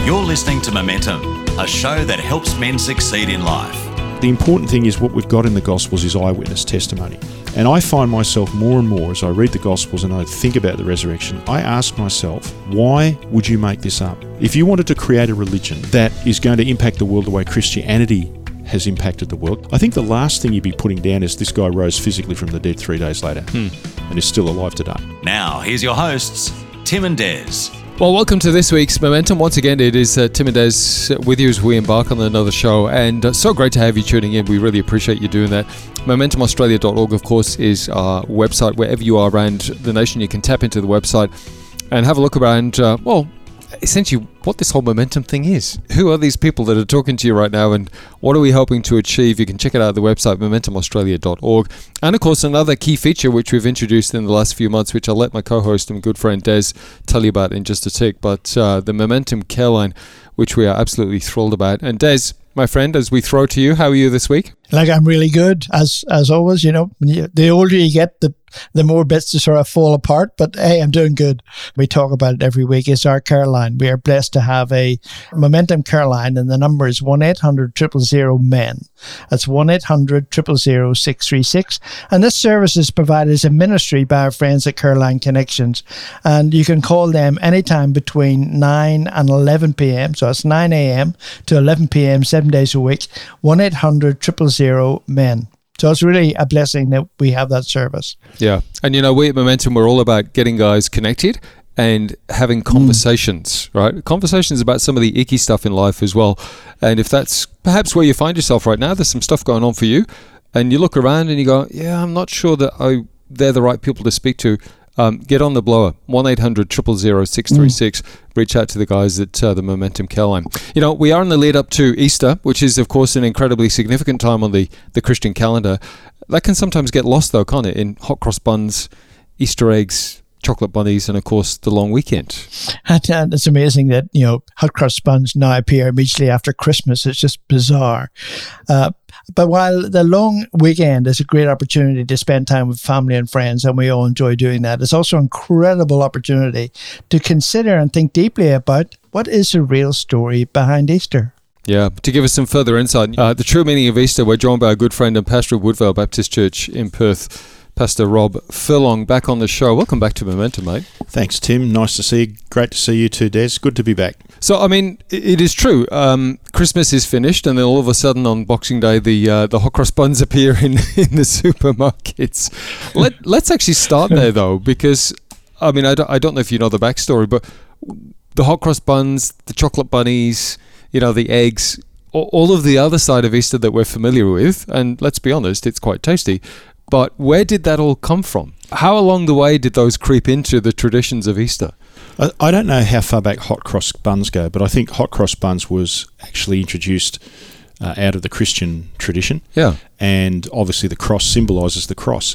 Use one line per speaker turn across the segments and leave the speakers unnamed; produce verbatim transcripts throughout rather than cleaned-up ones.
You're listening to Momentum, a show that helps men succeed in life.
The important thing is what we've got in the Gospels is eyewitness testimony. And I find myself more and more as I read the Gospels and I think about the resurrection, I ask myself, why would you make this up? If you wanted to create a religion that is going to impact the world the way Christianity has impacted the world, I think the last thing you'd be putting down is this guy rose physically from the dead three days later hmm. and is still alive today.
Now, here's your hosts, Tim and Des.
Well, welcome to this week's Momentum. Once again, it is uh, Tim and Des with you as we embark on another show, and uh, so great to have you tuning in. We really appreciate you doing that. momentum australia dot org, of course, is our website. Wherever you are around the nation, you can tap into the website and have a look around, uh, well, essentially what this whole momentum thing is. Who are these people that are talking to you right now, and what are we hoping to achieve? You can check it out at the website, momentum australia dot org. And of course, another key feature which we've introduced in the last few months, which I'll let my co-host and good friend Des tell you about in just a tick, but uh, the Momentum Care Line, which we are absolutely thrilled about. And Des, my friend, as we throw to you, how are you this week?
Like, I'm really good, as as always. You know, you, the older you get, the the more bits to sort of fall apart. But hey, I'm doing good. We talk about it every week. It's our care line. We are blessed to have a Momentum Care Line, and the number is one eight hundred zero zero zero men. That's one eight hundred zero zero zero six three six. And this service is provided as a ministry by our friends at Careline Connections. And you can call them anytime between nine and eleven p.m. So it's nine a.m. to eleven p.m. seven days a week. one eight hundred zero zero zero men. So it's really a blessing that we have that service.
Yeah. And, you know, we at Momentum, we're all about getting guys connected and having conversations, mm. right? Conversations about some of the icky stuff in life as well. And if that's perhaps where you find yourself right now, there's some stuff going on for you, and you look around and you go, yeah, I'm not sure that I, they're the right people to speak to. Um, get on the blower, one eight hundred zero zero zero six three six. Mm. Reach out to the guys at uh, the Momentum Care Line. You know, we are in the lead up to Easter, which is, of course, an incredibly significant time on the, the Christian calendar. That can sometimes get lost, though, can't it? In hot cross buns, Easter eggs, chocolate bunnies, and, of course, the long weekend.
And, and it's amazing that, you know, hot cross buns now appear immediately after Christmas. It's just bizarre. Uh, but while the long weekend is a great opportunity to spend time with family and friends, and we all enjoy doing that, it's also an incredible opportunity to consider and think deeply about what is the real story behind Easter.
Yeah, to give us some further insight, uh, the true meaning of Easter, we're joined by our good friend and pastor of Woodvale Baptist Church in Perth, Pastor Rob Furlong, back on the show. Welcome back to Momentum, mate.
Thanks, Tim. Nice to see you. Great to see you too, Des. Good to be back.
So, I mean, it is true. Um, Christmas is finished, and then all of a sudden on Boxing Day, the uh, the hot cross buns appear in, in the supermarkets. Let, let's actually start there, though, because, I mean, I don't, I don't know if you know the backstory, but the hot cross buns, the chocolate bunnies, you know, the eggs, all of the other side of Easter that we're familiar with, and let's be honest, it's quite tasty. But where did that all come from? How along the way did those creep into the traditions of Easter?
I, I don't know how far back hot cross buns go, but I think hot cross buns was actually introduced uh, out of the Christian tradition.
Yeah.
And obviously the cross symbolises the cross.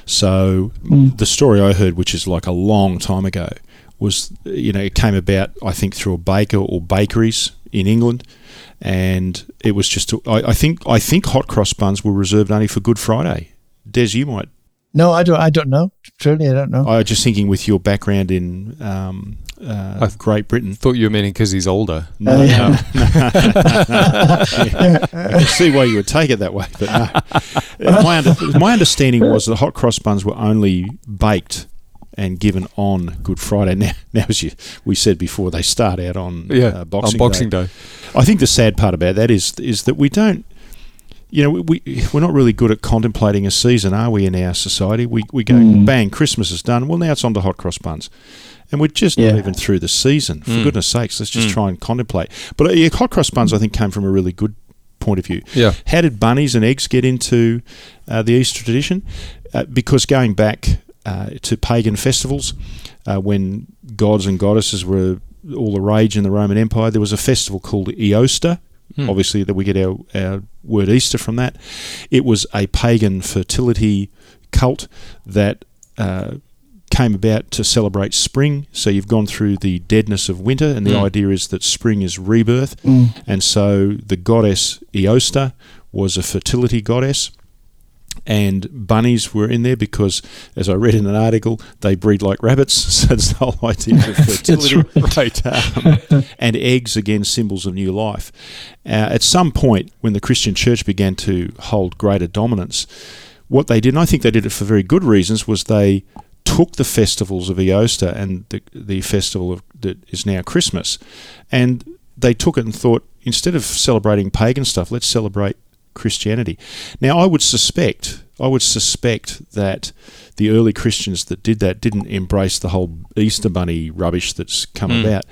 So mm. the story I heard, which is like a long time ago, was, you know, it came about, I think, through a baker or bakeries in England. And it was just, I, I think I think hot cross buns were reserved only for Good Friday. Des, you might.
No, I don't. I don't know. Truly, I don't know.
I was just thinking with your background in um, uh, I Great Britain.
Thought you were meaning because he's older.
No, uh, yeah. no. yeah. I can see why you would take it that way, but no. My, under, my understanding was the hot cross buns were only baked and given on Good Friday. Now, now as you, we said before, they start out on
yeah,
uh, Boxing,
on Boxing Day.
Day. I think the sad part about that is is that we don't. You know, we, we're not really good at contemplating a season, are we, in our society? We we go, mm. bang, Christmas is done. Well, now it's on to hot cross buns. And we're just yeah. not even through the season. For mm. goodness sakes, let's just mm. try and contemplate. But uh, yeah, hot cross buns, I think, came from a really good point of view.
Yeah.
How did bunnies and eggs get into uh, the Easter tradition? Uh, because going back uh, to pagan festivals, uh, when gods and goddesses were all the rage in the Roman Empire, there was a festival called Easter. Hmm. Obviously, that we get our, our word Easter from that. It was a pagan fertility cult that uh, came about to celebrate spring. So you've gone through the deadness of winter, and the mm. idea is that spring is rebirth. Mm. And so the goddess Easter was a fertility goddess. And bunnies were in there because, as I read in an article, they breed like rabbits. So it's the whole idea of fertility.
right.
Um, and eggs, again, symbols of new life. Uh, at some point, when the Christian church began to hold greater dominance, what they did, and I think they did it for very good reasons, was they took the festivals of Easter and the, the festival of, that is now Christmas, and they took it and thought, instead of celebrating pagan stuff, let's celebrate Christianity. Now, I would suspect, I would suspect that the early Christians that did that didn't embrace the whole Easter bunny rubbish that's come
Mm.
about.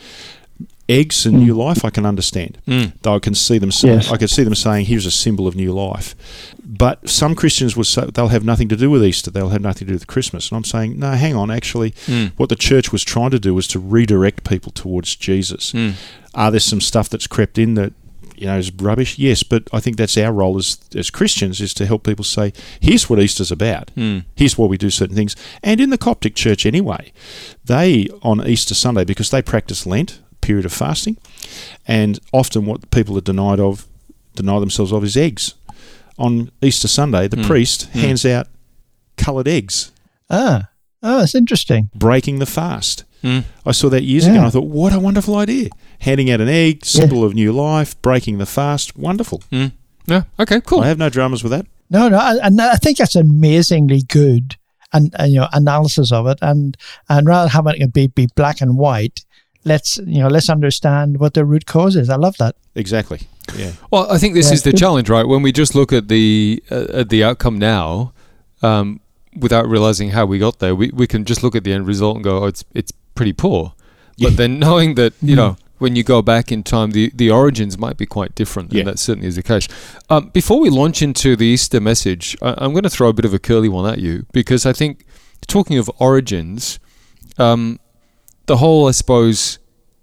Eggs and
Mm.
new life, I can understand.
Mm.
Though I can see them saying,
Yes.
I can see them saying, here's a symbol of new life. But some Christians will say they'll have nothing to do with Easter. They'll have nothing to do with Christmas. And I'm saying, no, hang on. Actually,
Mm.
what the church was trying to do was to redirect people towards Jesus.
Mm.
Are there some stuff that's crept in that, you know, is rubbish? Yes, but I think that's our role as as Christians, is to help people say, here's what Easter's about.
Mm.
Here's why we do certain things. And in the Coptic Church anyway, they, on Easter Sunday, because they practice Lent, period of fasting, and often what people are denied of, deny themselves of, is eggs. On Easter Sunday, the
Mm.
priest
Mm.
hands out coloured eggs,
Ah, oh, that's interesting.
breaking the fast.
Mm.
I saw that years ago
Yeah.
and I thought, what a wonderful idea. Handing out an egg, symbol of new life, breaking the fast, wonderful.
Mm. Yeah. Okay. Cool.
I have no dramas with that.
No, no, I- and I think that's amazingly good, and, and you know, analysis of it, and and rather than having it be, be black and white, let's you know, let's understand what the root cause is. I love that.
Exactly. Yeah.
Well, I think this
Yeah,
is the
good.
challenge, right? When we just look at the uh, at the outcome now, um, without realizing how we got there, we, we can just look at the end result and go, oh, it's it's pretty poor.
Yeah.
But then knowing that, you
Mm.
know, when you go back in time, the, the origins might be quite different,
Yeah.
and that certainly is the case. Um, before we launch into the Easter message, I, I'm going to throw a bit of a curly one at you, because I think, talking of origins, um, the whole, I suppose,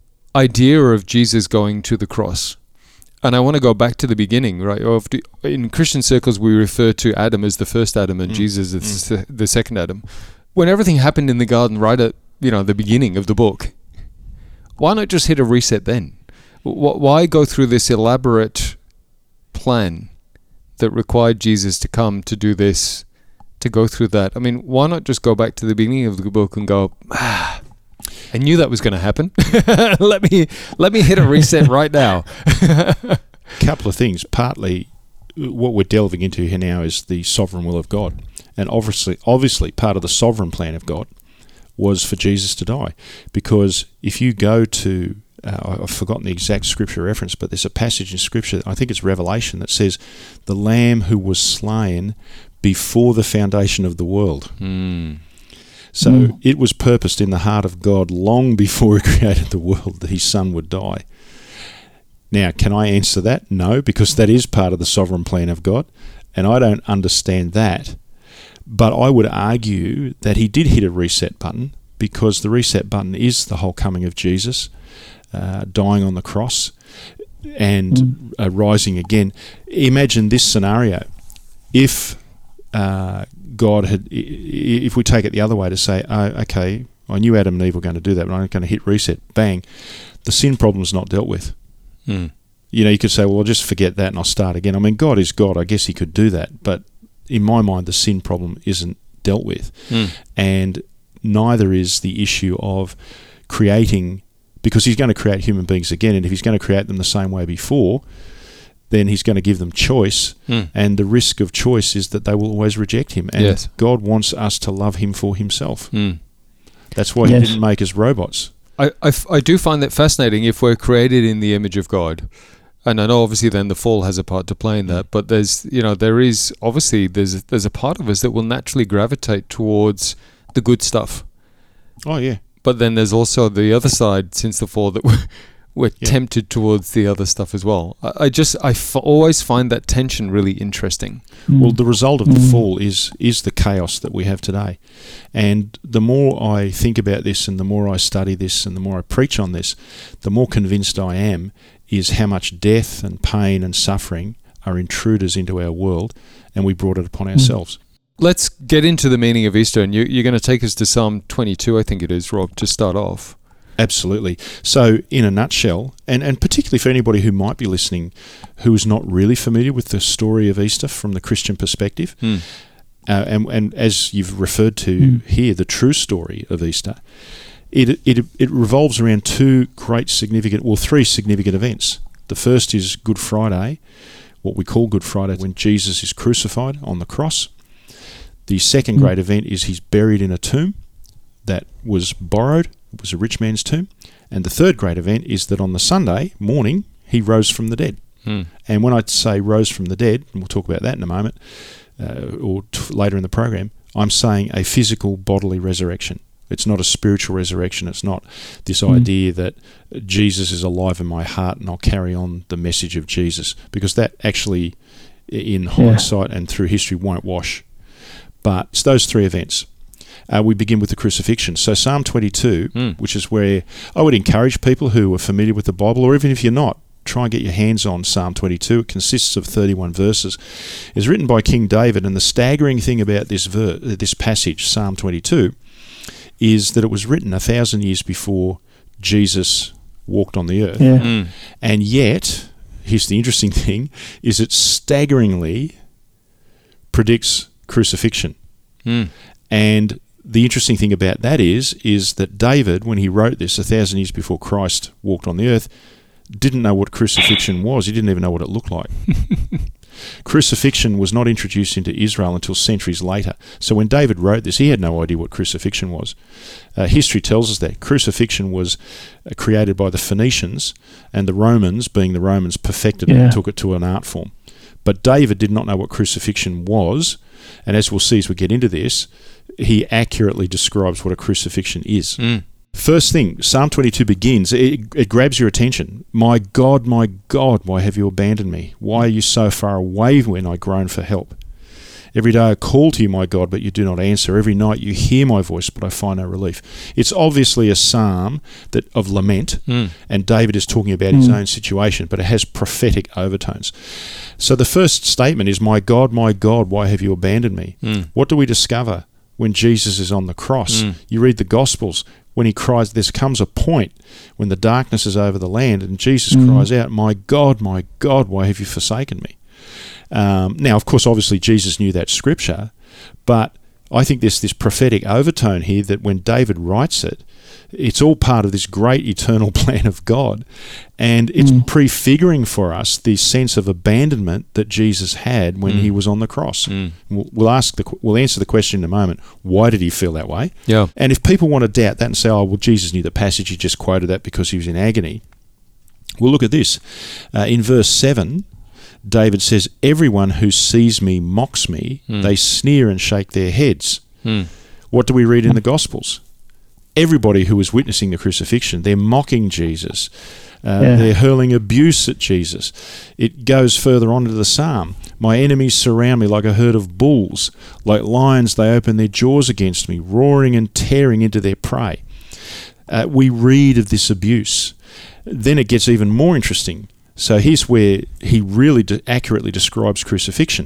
idea of Jesus going to the cross, and I want to go back to the beginning, right? Of the, in Christian circles, we refer to Adam as the first Adam and
Mm.
Jesus as the, the second Adam. When everything happened in the garden right at, you know, the beginning of the book, why not just hit a reset then? Wh- Why go through this elaborate plan that required Jesus to come to do this, to go through that? I mean, why not just go back to the beginning of the book and go, ah, I knew that was going to happen. let me let me hit a reset right now.
Couple of things. Partly, what we're delving into here now is the sovereign will of God, and obviously, obviously, part of the sovereign plan of God was for Jesus to die, because if you go to, uh, I've forgotten the exact scripture reference, but there's a passage in scripture, I think it's Revelation, that says, "The Lamb who was slain before the foundation of the world."
Mm.
So
Mm.
it was purposed in the heart of God long before He created the world that His Son would die. Now, can I answer that? No, because that is part of the sovereign plan of God, and I don't understand that. But I would argue that He did hit a reset button, because the reset button is the whole coming of Jesus, uh, dying on the cross and
Mm.
uh, rising again. Imagine this scenario. If uh, God had, i- i- if we take it the other way to say, oh, okay, I knew Adam and Eve were going to do that, but I'm going to hit reset, bang, the sin problem's not dealt with.
Mm.
You know, you could say, well, I'll just forget that and I'll start again. I mean, God is God. I guess He could do that. But in my mind, the sin problem isn't dealt with.
Mm.
And neither is the issue of creating, because He's going to create human beings again. And if He's going to create them the same way before, then He's going to give them choice.
Mm.
And the risk of choice is that they will always reject Him. And
Yes.
God wants us to love Him for Himself.
Mm.
That's why
Yes.
He didn't make us robots.
I, I, f- I do find that fascinating. If we're created in the image of God, and I know obviously then the fall has a part to play in that, but there's, you know, there is obviously there's there's a part of us that will naturally gravitate towards the good stuff.
Oh, yeah.
But then there's also the other side since the fall that we're, we're
Yeah.
tempted towards the other stuff as well. I, I just I f- always find that tension really interesting.
Well, the result of the
Mm.
fall is is the chaos that we have today. And the more I think about this and the more I study this and the more I preach on this, the more convinced I am is how much death and pain and suffering are intruders into our world, and we brought it upon ourselves.
Let's get into the meaning of Easter, and you, you're going to take us to Psalm twenty-two, I think it is, Rob, to start off.
Absolutely. So, in a nutshell, and, and particularly for anybody who might be listening who is not really familiar with the story of Easter from the Christian perspective,
Hmm.
Uh, and, and as you've referred to
Mm.
here, the true story of Easter, it, it it revolves around two great significant, well, three significant events. The first is Good Friday, what we call Good Friday, when Jesus is crucified on the cross. The second
Mm.
great event is he's buried in a tomb that was borrowed. It was a rich man's tomb. And the third great event is that on the Sunday morning, he rose from the dead.
Mm.
And when I say rose from the dead, and we'll talk about that in a moment, uh, or t- later in the program, I'm saying a physical bodily resurrection. It's not a spiritual resurrection. It's not this
Mm.
idea that Jesus is alive in my heart and I'll carry on the message of Jesus, because that actually, in hindsight and through history, won't wash. But it's those three events. Uh, we begin with the crucifixion. So Psalm twenty-two,
Mm.
which is where I would encourage people who are familiar with the Bible, or even if you're not, try and get your hands on Psalm twenty-two. It consists of thirty-one verses. It's written by King David, and the staggering thing about this ver- this passage, Psalm twenty-two, is that it was written a thousand years before Jesus walked on the earth.
Yeah.
Mm.
And yet, here's the interesting thing, is it staggeringly predicts crucifixion.
Mm.
And the interesting thing about that is, is that David, when he wrote this a thousand years before Christ walked on the earth, didn't know what crucifixion was. He didn't even know what it looked like. Crucifixion was not introduced into Israel until centuries later. So when David wrote this, he had no idea what crucifixion was. Uh, history tells us that crucifixion was uh, created by the Phoenicians, and the Romans, being the Romans, perfected it
Yeah.
and took it to an art form. But David did not know what crucifixion was, and as we'll see as we get into this, he accurately describes what a crucifixion is.
Mm.
First thing, Psalm twenty-two begins, it, it grabs your attention. My God, my God, why have you abandoned me? Why are you so far away when I groan for help? Every day I call to you, my God, but you do not answer. Every night you hear my voice, but I find no relief. It's obviously a psalm that of lament,
Mm.
and David is talking about his own situation, but it has prophetic overtones. So the first statement is, my God, my God, why have you abandoned me?
Mm.
What do we discover when Jesus is on the cross?
Mm.
You read the Gospels, when he cries, there comes a point when the darkness is over the land, and Jesus
Mm.
cries out, my God, my God, why have you forsaken me? Um, now, of course, obviously Jesus knew that scripture, but I think there's this prophetic overtone here that when David writes it, it's all part of this great eternal plan of God, and it's
Mm.
prefiguring for us the sense of abandonment that Jesus had when
Mm.
he was on the cross.
Mm.
We'll, we'll ask the we'll answer the question in a moment. Why did he feel that way?
Yeah.
And if people want to doubt that and say, "Oh, well, Jesus knew the passage; he just quoted that because he was in agony," well, look at this. Uh, in verse seven, David says, "Everyone who sees me mocks me;
Mm.
they sneer and shake their heads."
Mm.
What do we read in the Gospels? Everybody who was witnessing the crucifixion, they're mocking Jesus. Uh,
Yeah.
They're hurling abuse at Jesus. It goes further on into the psalm. My enemies surround me like a herd of bulls. Like lions, they open their jaws against me, roaring and tearing into their prey. Uh, we read of this abuse. Then it gets even more interesting. So here's where he really de- accurately describes crucifixion.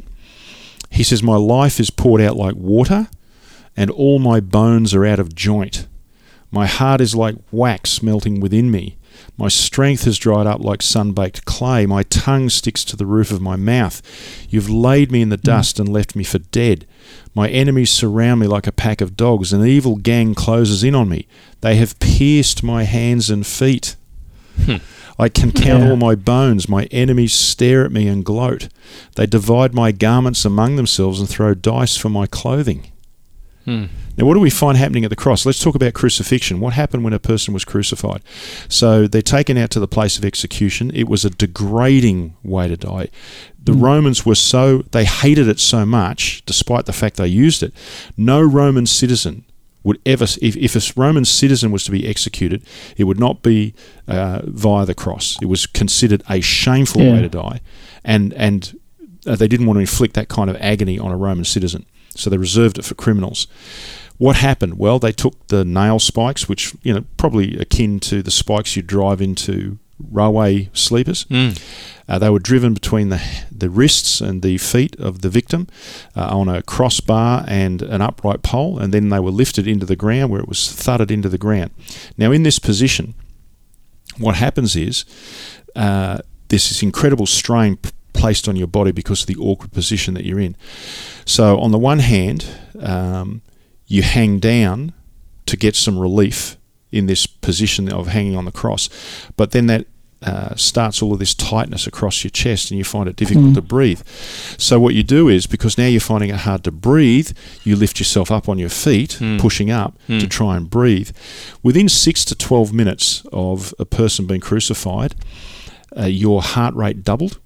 He says, my life is poured out like water, and all my bones are out of joint. My heart is like wax melting within me. My strength has dried up like sun-baked clay. My tongue sticks to the roof of my mouth. You've laid me in the dust and left me for dead. My enemies surround me like a pack of dogs. An evil gang closes in on me. They have pierced my hands and feet.
Hmm.
I can count
Yeah.
all my bones. My enemies stare at me and gloat. They divide my garments among themselves and throw dice for my clothing.
Hmm.
Now, what do we find happening at the cross? Let's talk about crucifixion. What happened when a person was crucified? So they're taken out to the place of execution. It was a degrading way to die. The
Mm.
Romans were so, they hated it so much, despite the fact they used it. No Roman citizen would ever, if, if a Roman citizen was to be executed, it would not be uh, via the cross. It was considered a shameful
Yeah.
way to die. And, and uh, they didn't want to inflict that kind of agony on a Roman citizen. So they reserved it for criminals. What happened? Well, they took the nail spikes, which, you know, probably akin to the spikes you drive into railway sleepers.
Mm.
Uh, they were driven between the the wrists and the feet of the victim uh, on a crossbar and an upright pole, and then they were lifted into the ground where it was thudded into the ground. Now, in this position, what happens is uh, there's this incredible strain p- placed on your body because of the awkward position that you're in. So on the one hand, um, you hang down to get some relief in this position of hanging on the cross, but then that uh, starts all of this tightness across your chest and you find it difficult mm. to breathe. So what you do is, because now you're finding it hard to breathe, you lift yourself up on your feet, mm. pushing up mm. to try and breathe. Within six to twelve minutes of a person being crucified, uh, your heart rate doubled.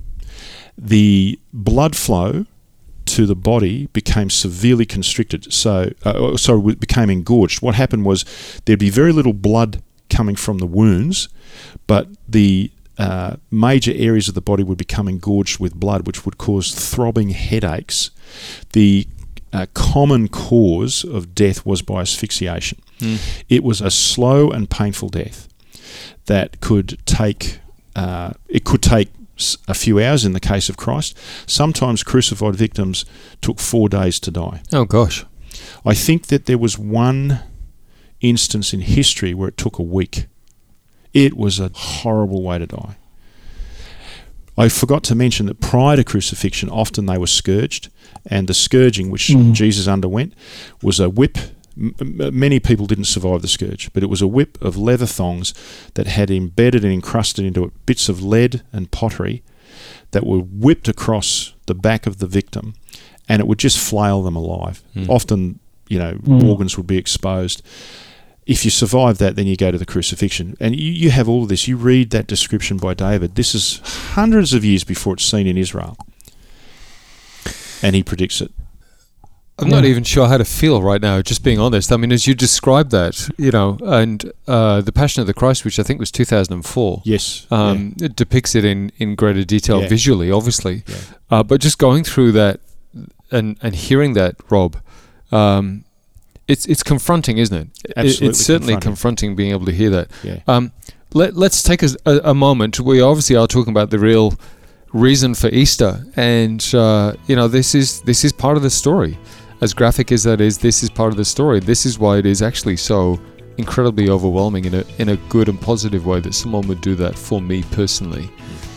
The blood flow to the body became severely constricted, so uh, sorry, became engorged. What happened was there'd be very little blood coming from the wounds, but the uh, major areas of the body would become engorged with blood, which would cause throbbing headaches. The uh, common cause of death was by asphyxiation. Mm. It was a slow and painful death that could take uh, it could take a few hours in the case of Christ. Sometimes crucified victims took four days to die.
Oh gosh.
I think that there was one instance in history where it took a week. It was a horrible way to die. I forgot to mention that prior to crucifixion, often they were scourged, and the scourging which mm. Jesus underwent was a whip. M- many people didn't survive the scourge, but it was a whip of leather thongs that had embedded and encrusted into it bits of lead and pottery that were whipped across the back of the victim, and it would just flail them alive. Mm. Often, you know, mm. organs would be exposed. If you survive that, then you go to the crucifixion. And you, you have all of this. You read that description by David. This is hundreds of years before it's seen in Israel. And he predicts it.
I'm not even sure how to feel right now, just being honest. I mean, as you described that, you know, and uh, The Passion of the Christ, which I think was two thousand four.
Yes.
Um,
yeah.
It depicts it in, in greater detail
yeah.
visually, obviously.
Yeah.
Uh, but just going through that and, and hearing that, Rob, um, it's it's confronting, isn't it?
Absolutely.
It's certainly confronting. confronting being able to hear that.
Yeah.
Um, let, let's take a, a, a moment. We obviously are talking about the real reason for Easter. And, uh, you know, this is this is part of the story. As graphic as that is, this is part of the story. This is why it is actually so incredibly overwhelming in a in a good and positive way that someone would do that for me personally.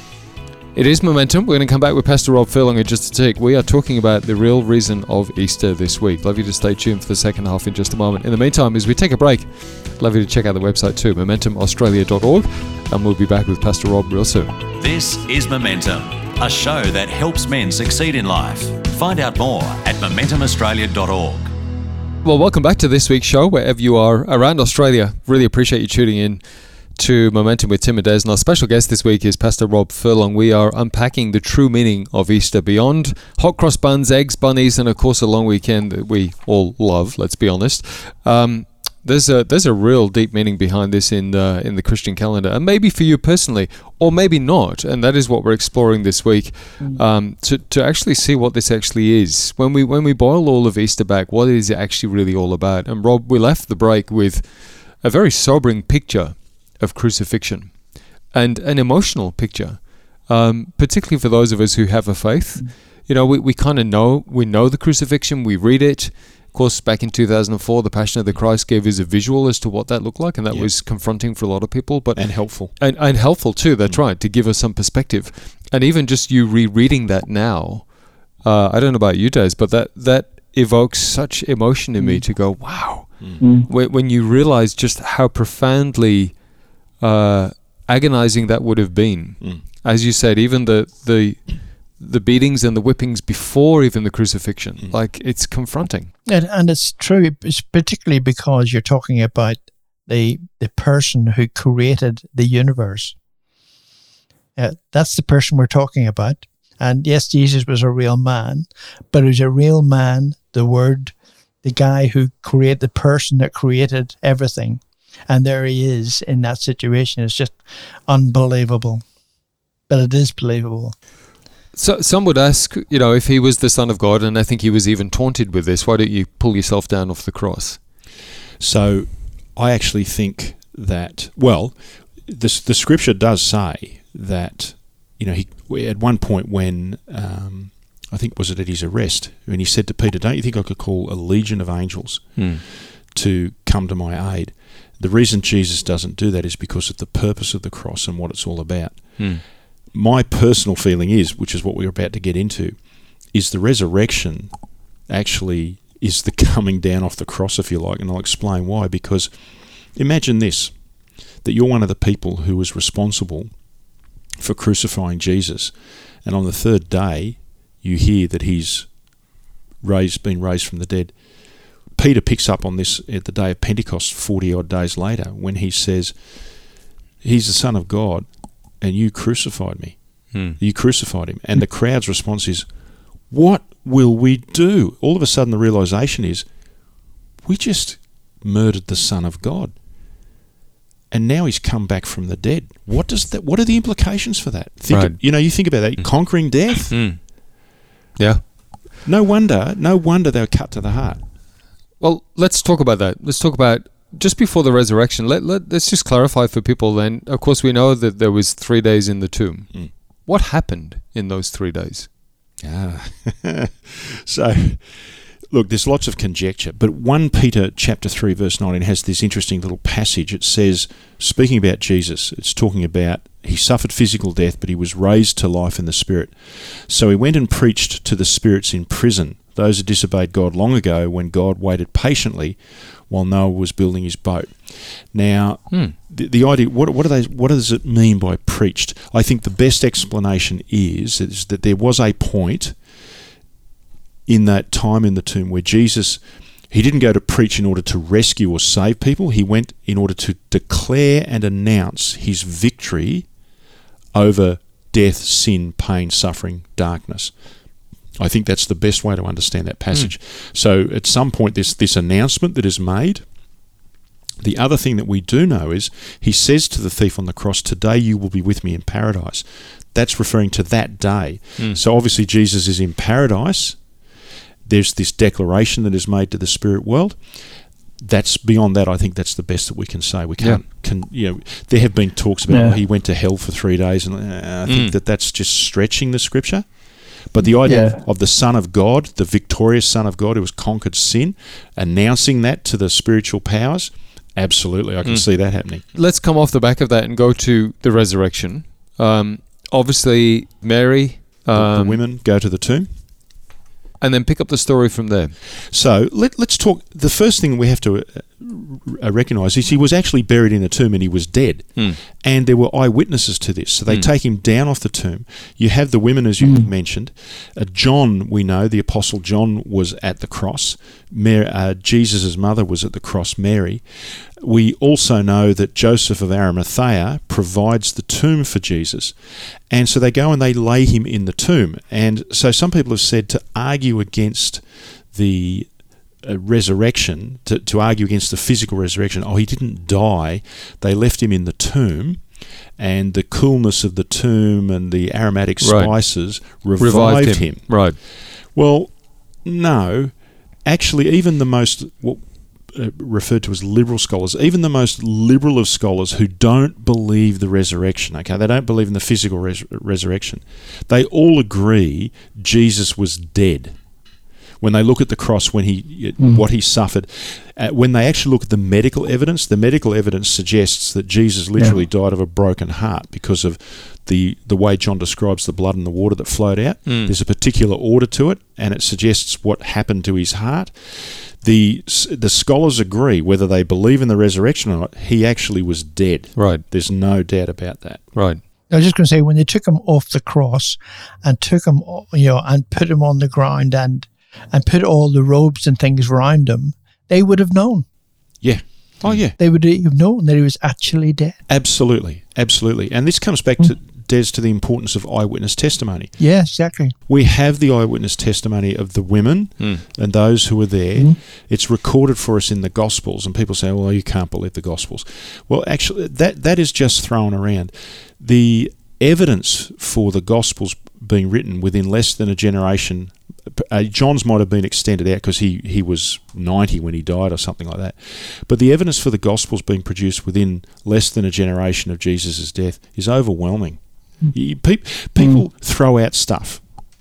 It is Momentum. We're going to come back with Pastor Rob Furlong in just a tick. We are talking about the real reason of Easter this week. Love you to stay tuned for the second half in just a moment. In the meantime, as we take a break, love you to check out the website too, momentum australia dot org, and we'll be back with Pastor Rob real soon.
This is Momentum, a show that helps men succeed in life. Find out more at momentum australia dot org.
Well, welcome back to this week's show, wherever you are around Australia. Really appreciate you tuning in to Momentum with Tim and Des. And our special guest this week is Pastor Rob Furlong. We are unpacking the true meaning of Easter beyond hot cross buns, eggs, bunnies, and of course a long weekend that we all love, let's be honest. Um, There's a there's a real deep meaning behind this in the in the Christian calendar, and maybe for you personally, or maybe not. And that is what we're exploring this week, um, to to actually see what this actually is. When we when we boil all of Easter back, what is it actually really all about? And Rob, we left the break with a very sobering picture of crucifixion, and an emotional picture, um, particularly for those of us who have a faith. Mm. You know, we we kind of know we know the crucifixion, we read it. Of course, back in two thousand four, The Passion of the Christ gave us a visual as to what that looked like, and that yep. was confronting for a lot of people, but
and helpful,
and, and helpful too. That's mm. right, to give us some perspective. And even just you rereading that now, uh, I don't know about you, Des, but that that evokes such emotion in mm. me to go, wow. Mm. When, when you realize just how profoundly uh, agonizing that would have been, mm. as you said, even the the. the beatings and the whippings before even the crucifixion. Mm. Like, it's confronting.
And, and it's true, it's particularly because you're talking about the the person who created the universe. Uh, that's the person we're talking about. And yes, Jesus was a real man, but he was a real man, the word, the guy who created, the person that created everything. And there he is in that situation. It's just unbelievable. But it is believable.
So some would ask, you know, if he was the Son of God, and I think he was even taunted with this, why don't you pull yourself down off the cross?
So I actually think that, well, the, the scripture does say that, you know, he at one point when, um, I think was it at his arrest, when he said to Peter, don't you think I could call a legion of angels hmm. to come to my aid? The reason Jesus doesn't do that is because of the purpose of the cross and what it's all about. Hmm. my personal feeling is, which is what we're about to get into, is the resurrection actually is the coming down off the cross, if you like, and I'll explain why. Because imagine this, that you're one of the people who was responsible for crucifying Jesus, and on the third day you hear that he's raised, been raised from the dead. Peter picks up on this at the day of Pentecost, forty odd days later, when he says, he's the Son of God, and you crucified me.
Hmm.
You crucified him. And the crowd's response is, what will we do? All of a sudden the realisation is, we just murdered the Son of God. And now he's come back from the dead. What does that? What are the implications for that? Think
Right.
of, you know, you think about that,
Mm.
conquering death.
Mm. Yeah.
No wonder, no wonder they were cut to the heart.
Well, let's talk about that. Let's talk about just before the resurrection. Let, let, let's just clarify for people then. Of course, we know that there was three days in the tomb.
Mm.
What happened in those three days?
Ah. So, look, there's lots of conjecture, but First Peter chapter three, verse nineteen has this interesting little passage. It says, speaking about Jesus, it's talking about he suffered physical death, but he was raised to life in the Spirit. So he went and preached to the spirits in prison, those who disobeyed God long ago, when God waited patiently while Noah was building his boat. Now,
Hmm.
the, the idea, what, what, are they, what does it mean by preached? I think the best explanation is, is that there was a point in that time in the tomb where Jesus, he didn't go to preach in order to rescue or save people. He went in order to declare and announce his victory over death, sin, pain, suffering, darkness. I think that's the best way to understand that passage. Mm. So at some point there's this announcement that is made. The other thing that we do know is he says to the thief on the cross, today you will be with me in paradise. That's referring to that day. Mm. So obviously Jesus is in paradise. There's this declaration that is made to the spirit world. That's beyond that. I think that's the best that we can say. We can't, yeah. can, you know, there have been talks about, yeah. oh, he went to hell for three days, and uh, I think mm. that that's just stretching the scripture. But the idea yeah. of the Son of God, the victorious Son of God who has conquered sin, announcing that to the spiritual powers, absolutely, I can mm. see that happening.
Let's come off the back of that and go to the resurrection. Um, obviously, Mary, um,
the, the women go to the tomb.
And then pick up the story from there.
So let, let's talk. The first thing we have to uh, recognise is he was actually buried in a tomb and he was dead. Mm. And there were eyewitnesses to this. So they mm. take him down off the tomb. You have the women, as you mm. mentioned. Uh, John, we know, the Apostle John was at the cross. Mary, uh, Jesus' mother was at the cross, Mary. We also know that Joseph of Arimathea provides the tomb for Jesus. And so they go and they lay him in the tomb. And so some people have said to argue against the uh, resurrection, to, to argue against the physical resurrection, oh, he didn't die, they left him in the tomb, and the coolness of the tomb and the aromatic spices right. revived, revived him.
him. Right.
Well, no. Actually, even the most... Well, Uh, referred to as liberal scholars, even the most liberal of scholars who don't believe the resurrection, okay, they don't believe in the physical res- resurrection, they all agree Jesus was dead. When they look at the cross, when he, mm. what he suffered, uh, when they actually look at the medical evidence, the medical evidence suggests that Jesus literally yeah. died of a broken heart because of the the way John describes the blood and the water that flowed out. Mm. There's a particular order to it, and it suggests what happened to his heart. The the scholars agree, whether they believe in the resurrection or not, he actually was dead.
Right.
There's no doubt about that.
Right.
I was just going to say, when they took him off the cross and took him, you know, and put him on the ground and and put all the robes and things around him, they would have known.
Yeah. Oh, yeah.
They would have known that he was actually dead.
Absolutely. Absolutely. And this comes back mm. to, Des, to the importance of eyewitness testimony.
Yeah, exactly.
We have the eyewitness testimony of the women mm. and those who were there. Mm. It's recorded for us in the Gospels, and people say, well, you can't believe the Gospels. Well, actually, that that is just thrown around. The evidence for the Gospels being written within less than a generation, uh, John's might have been extended out because he, he was ninety when he died or something like that, but the evidence for the Gospels being produced within less than a generation of Jesus' death is overwhelming. You, pe- people mm. throw out stuff.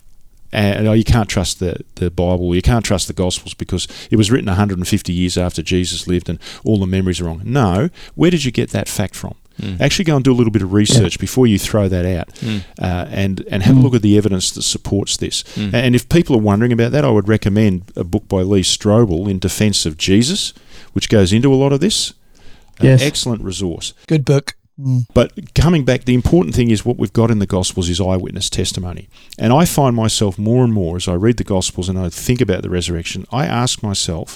And oh, you can't trust the, the Bible, you can't trust the Gospels because it was written one hundred fifty years after Jesus lived and all the memories are wrong. No, where did you get that fact from? Mm. Actually go and do a little bit of research yeah. before you throw that out mm. uh, and, and have mm. a look at the evidence that supports this. Mm. And if people are wondering about that, I would recommend a book by Lee Strobel, In Defense of Jesus, which goes into a lot of this.
Yes.
An excellent resource.
Good book.
Mm. But coming back, the important thing is what we've got in the Gospels is eyewitness testimony. And I find myself more and more, as I read the Gospels and I think about the resurrection, I ask myself,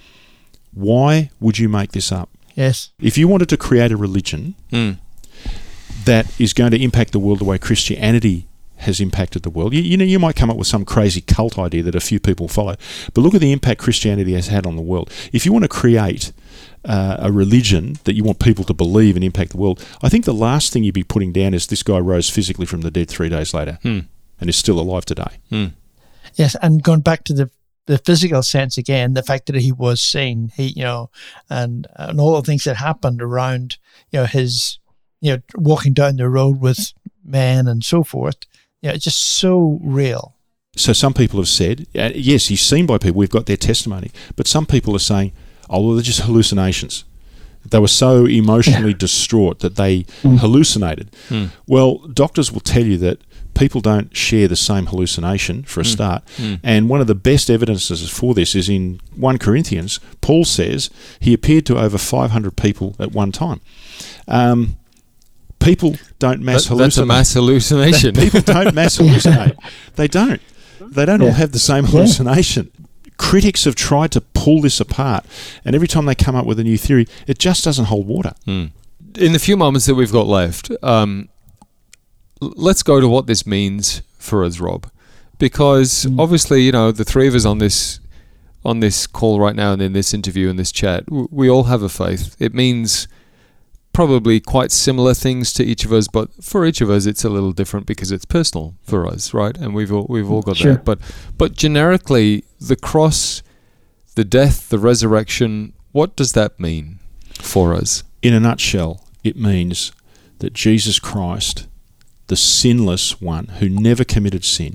why would you make this up?
Yes.
If you wanted to create a religion mm. that is going to impact the world the way Christianity has impacted the world, you, you know, you might come up with some crazy cult idea that a few people follow, but look at the impact Christianity has had on the world. If you want to create uh, a religion that you want people to believe and impact the world, I think the last thing you'd be putting down is this guy rose physically from the dead three days later mm. and is still alive today.
Mm.
Yes, and going back to the the physical sense again, the fact that he was seen, he, you know, and and all the things that happened around, you know, his, you know, walking down the road with men and so forth, you know, it's just so real.
So some people have said, uh, yes, he's seen by people, we've got their testimony, but some people are saying, oh, well, they're just hallucinations. They were so emotionally distraught that they mm. hallucinated. Mm. Well, doctors will tell you that people don't share the same hallucination, for a mm. start. Mm. And one of the best evidences for this is in First Corinthians. Paul says he appeared to over five hundred people at one time. Um, people don't mass
that,
hallucinate.
That's a mass hallucination.
People don't mass hallucinate. They don't. They don't yeah. all have the same hallucination. Yeah. Critics have tried to pull this apart, and every time they come up with a new theory, it just doesn't hold water.
Mm. In the few moments that we've got left, um, let's go to what this means for us, Rob, because mm. obviously, you know, the three of us on this on this call right now and in this interview and this chat, w- we all have a faith. It means probably quite similar things to each of us, but for each of us, it's a little different because it's personal for us, right? And we've all we've all got sure. that. But but generically, the cross, the death, the resurrection, what does that mean for us?
In a nutshell, it means that Jesus Christ, the sinless one who never committed sin,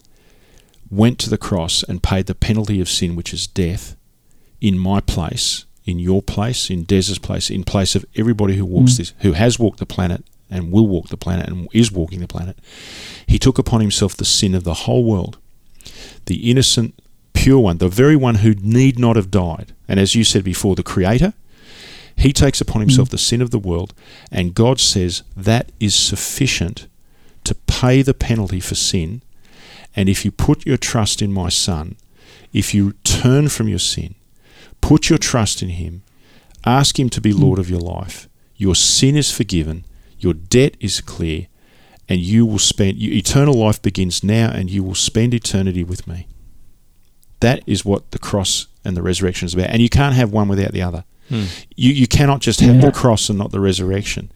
went to the cross and paid the penalty of sin, which is death, in my place, in your place, in Des's place, in place of everybody who walks mm. this, who has walked the planet and will walk the planet and is walking the planet. He took upon himself the sin of the whole world, the innocent, pure one, the very one who need not have died. And as you said before, the Creator, he takes upon himself mm. the sin of the world, and God says that is sufficient to pay the penalty for sin. And if you put your trust in my Son, if you turn from your sin, put your trust in him, ask him to be Lord of your life, your sin is forgiven, your debt is clear, and you will spend, you, eternal life begins now, and you will spend eternity with me. That is what the cross and the resurrection is about. And you can't have one without the other. Hmm. You you cannot just have yeah. the cross and not the resurrection.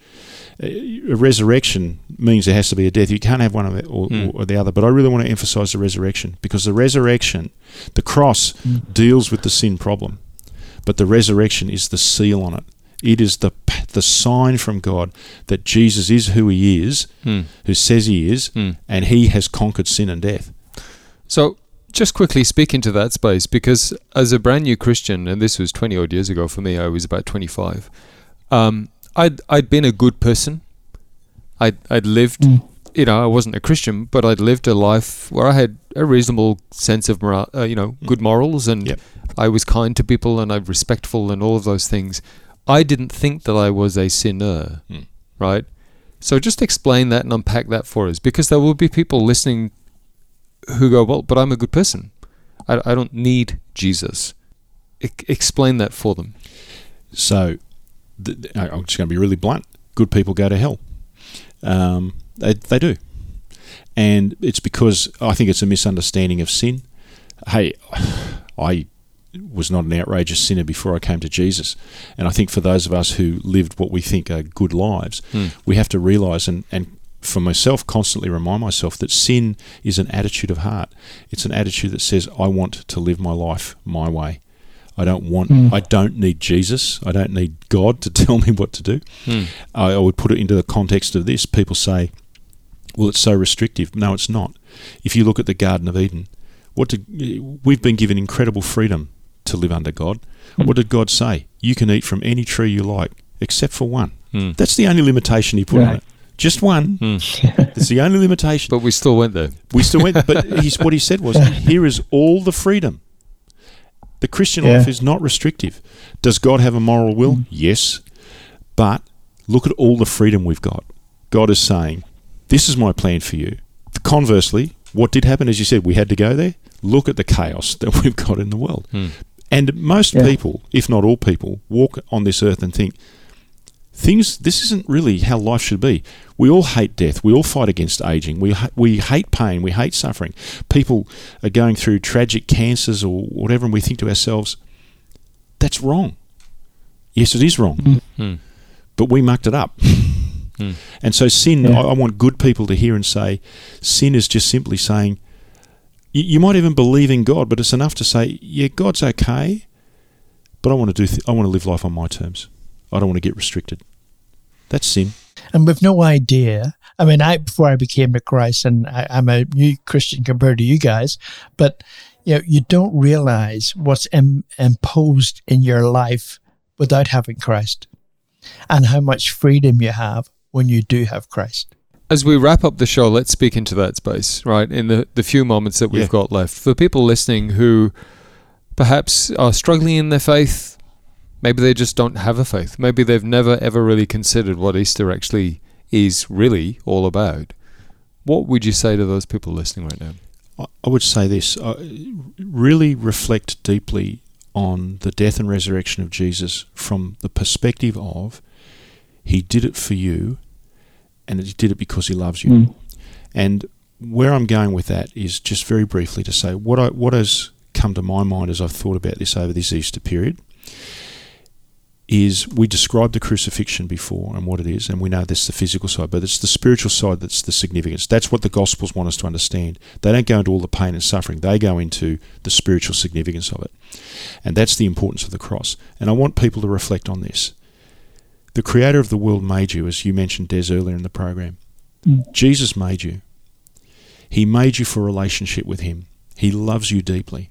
A resurrection means there has to be a death. You can't have one or, or, mm. or the other. But I really want to emphasize the resurrection, because the resurrection, the cross mm. deals with the sin problem, but the resurrection is the seal on it. It is the the sign from God that Jesus is who he is, mm. who says he is, mm. and he has conquered sin and death.
So just quickly speak into that space, because as a brand new Christian, and this was twenty odd years ago for me, I was about twenty-five, um, I'd I'd been a good person. I'd I'd lived, mm. you know, I wasn't a Christian, but I'd lived a life where I had a reasonable sense of moral, uh, you know, good morals, and yep. I was kind to people, and I'm respectful, and all of those things. I didn't think that I was a sinner, mm. right? So just explain that and unpack that for us, because there will be people listening who go, well, but I'm a good person. I, I don't need Jesus. I, explain that for them.
So, the, I'm just going to be really blunt. Good people go to hell. Um, they, they do. And it's because I think it's a misunderstanding of sin. Hey, I was not an outrageous sinner before I came to Jesus. And I think for those of us who lived what we think are good lives, mm. we have to realise, and, and for myself, constantly remind myself that sin is an attitude of heart. It's an attitude that says, I want to live my life my way. I don't want, mm. I don't need Jesus. I don't need God to tell me what to do. Mm. I, I would put it into the context of this. People say, well, it's so restrictive. No, it's not. If you look at the Garden of Eden, what did, we've been given incredible freedom to live under God. Mm. What did God say? You can eat from any tree you like, except for one.
Mm.
That's the only limitation he put
Right.
on it. Just one.
Mm.
That's the only limitation.
But we still went there.
We still went, but he's, what he said was, here is all the freedom. The Christian
Yeah.
life is not restrictive. Does God have a moral will?
Mm.
Yes. But look at all the freedom we've got. God is saying, this is my plan for you. Conversely, what did happen, as you said, we had to go there. Look at the chaos that we've got in the world.
Mm.
And most
Yeah.
people, if not all people, walk on this earth and think, things, this isn't really how life should be. We all hate death. We all fight against aging. We ha- we hate pain. We hate suffering. People are going through tragic cancers or whatever, and we think to ourselves, that's wrong. Yes, it is wrong.
Mm.
Mm.
But we mucked it up.
Mm.
And so sin,
Yeah.
I, I want good people to hear and say, sin is just simply saying, you, you might even believe in God, but it's enough to say, yeah, God's okay, but I want to do. Th- I want to live life on my terms. I don't want to get restricted. That's sin.
And we've no idea. I mean, I before I became to Christ, and I, I'm a new Christian compared to you guys, but you know, you don't realize what's Im- imposed in your life without having Christ, and how much freedom you have when you do have Christ.
As we wrap up the show, let's speak into that space, right? In the, the few moments that we've
Yeah.
got left. For people listening who perhaps are struggling in their faith, maybe they just don't have a faith. Maybe they've never, ever really considered what Easter actually is really all about. What would you say to those people listening right now?
I, I would say this. Uh, really reflect deeply on the death and resurrection of Jesus from the perspective of he did it for you, and he did it because he loves you.
Mm.
And where I'm going with that is just very briefly to say what I, what has come to my mind as I've thought about this over this Easter period is we described the crucifixion before and what it is, and we know that's the physical side, but it's the spiritual side that's the significance. That's what the Gospels want us to understand. They don't go into all the pain and suffering. They go into the spiritual significance of it. And that's the importance of the cross. And I want people to reflect on this. The Creator of the world made you, as you mentioned, Des, earlier in the program.
Mm.
Jesus made you. He made you for a relationship with him. He loves you deeply.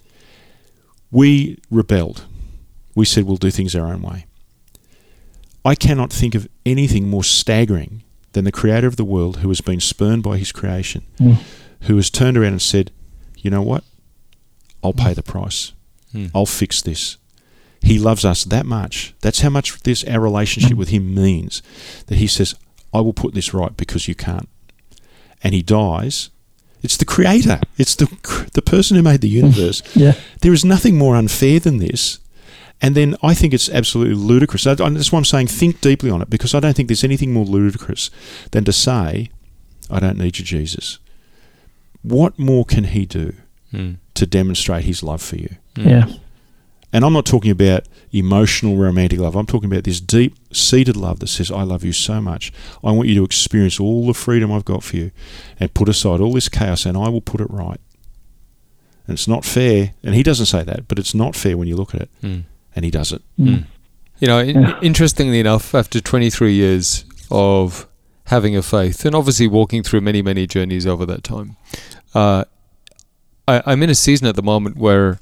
We rebelled. We said we'll do things our own way. I cannot think of anything more staggering than the Creator of the world who has been spurned by his creation,
Mm.
who has turned around and said, you know what? I'll pay the price.
Mm.
I'll fix this. He loves us that much. That's how much this our relationship with him means, that he says, I will put this right because you can't. And he dies. It's the Creator. It's the the person who made the universe.
Yeah.
There is nothing more unfair than this. And then I think it's absolutely ludicrous. I- I- That's why I'm saying think deeply on it, because I don't think there's anything more ludicrous than to say, I don't need you, Jesus. What more can he do
Mm.
to demonstrate his love for you?
Mm.
Yeah.
And I'm not talking about emotional romantic love. I'm talking about this deep-seated love that says, I love you so much. I want you to experience all the freedom I've got for you and put aside all this chaos, and I will put it right. And it's not fair. And he doesn't say that, but it's not fair when you look at it.
Mm.
And he does it.
Mm. You know, in,
Yeah.
interestingly enough, after twenty-three years of having a faith, and obviously walking through many, many journeys over that time, uh, I, I'm in a season at the moment where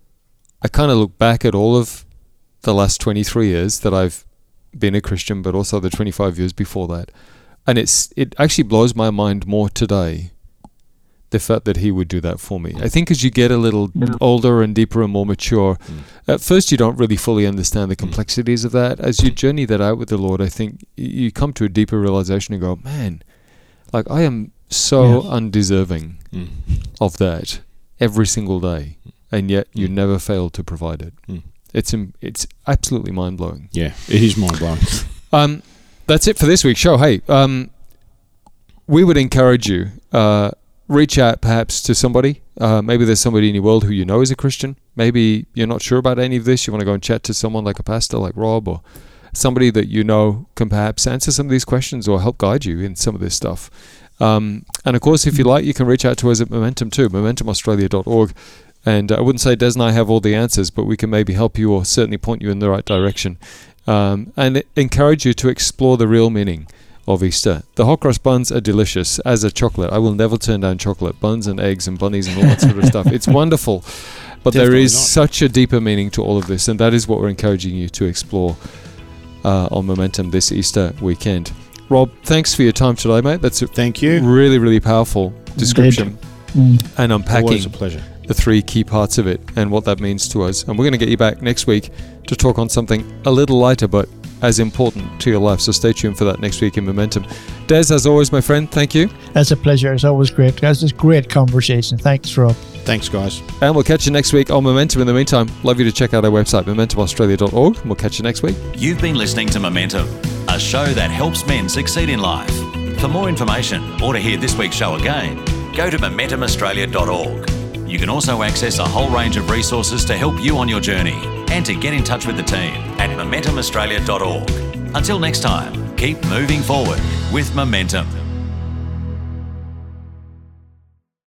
I kind of look back at all of the last twenty-three years that I've been a Christian, but also the twenty-five years before that. And it's it actually blows my mind more today, the fact that he would do that for me. I think as you get a little older and deeper and more mature,
Mm.
at first you don't really fully understand the complexities of that. As you journey that out with the Lord, I think y- you come to a deeper realization and go, man, like I am so
Yeah.
undeserving
Mm.
of that every single day, and yet you
Mm.
never fail to provide it.
Mm.
It's im- it's absolutely mind-blowing.
Yeah, it is mind-blowing.
Um, that's it for this week's show. Hey, um, we would encourage you, uh, reach out perhaps to somebody. Uh, maybe there's somebody in your world who you know is a Christian. Maybe you're not sure about any of this. You want to go and chat to someone like a pastor like Rob, or somebody that you know can perhaps answer some of these questions or help guide you in some of this stuff. Um, and of course, if you like, you can reach out to us at Momentum too, momentum australia dot org. And I wouldn't say Des and I have all the answers, but we can maybe help you or certainly point you in the right direction. Um, and encourage you to explore the real meaning of Easter. The hot cross buns are delicious, as a chocolate. I will never turn down chocolate. Buns and eggs and bunnies and all that sort of stuff. It's wonderful. But there
Definitely
is
not.
such a deeper meaning to all of this, and that is what we're encouraging you to explore. uh, on Momentum this Easter weekend. Rob, thanks for your time today, mate. That's a
Thank you.
really, really powerful description
Mm.
and unpacking
Always a pleasure.
the three key parts of it and what that means to us. And we're going to get you back next week to talk on something a little lighter but as important to your life. So stay tuned for that next week in Momentum. Des, as always, my friend, thank you.
That's a pleasure. It's always great. That's just great conversation. Thanks, Rob.
Thanks, guys.
And we'll catch you next week on Momentum. In the meantime, love you to check out our website, momentum australia dot org. And we'll catch you next week.
You've been listening to Momentum, a show that helps men succeed in life. For more information or to hear this week's show again, go to momentum australia dot org. You can also access a whole range of resources to help you on your journey and to get in touch with the team at momentum australia dot org. Until next time, keep moving forward with Momentum.